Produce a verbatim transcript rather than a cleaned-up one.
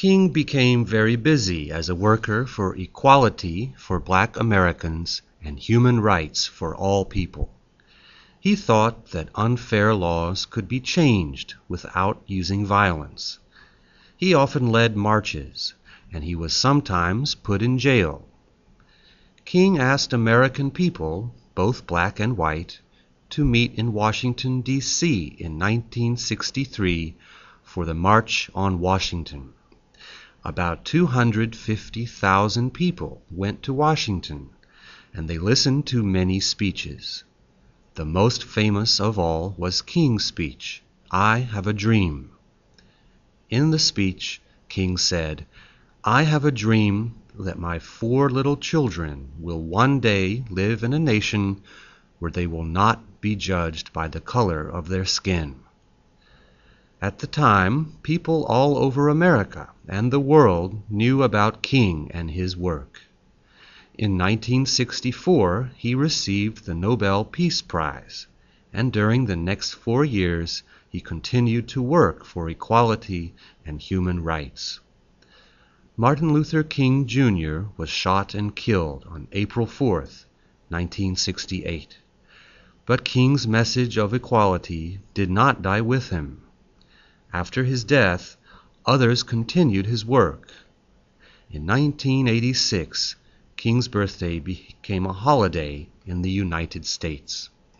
King became very busy as a worker for equality for black Americans and human rights for all people. He thought that unfair laws could be changed without using violence. He often led marches, and he was sometimes put in jail. King asked American people, both black and white, to meet in Washington, D C in nineteen sixty-three for the March on Washington. About two hundred fifty thousand people went to Washington, and they listened to many speeches. The most famous of all was King's speech, "I Have a Dream." In the speech, King said, "I have a dream that my four little children will one day live in a nation where they will not be judged by the color of their skin." At the time, people all over America and the world knew about King and his work. In nineteen sixty-four, he received the Nobel Peace Prize, and during the next four years, he continued to work for equality and human rights. Martin Luther King Junior was shot and killed on April fourth, nineteen sixty-eight. But King's message of equality did not die with him. After his death, others continued his work. In nineteen eighty-six, King's birthday became a holiday in the United States.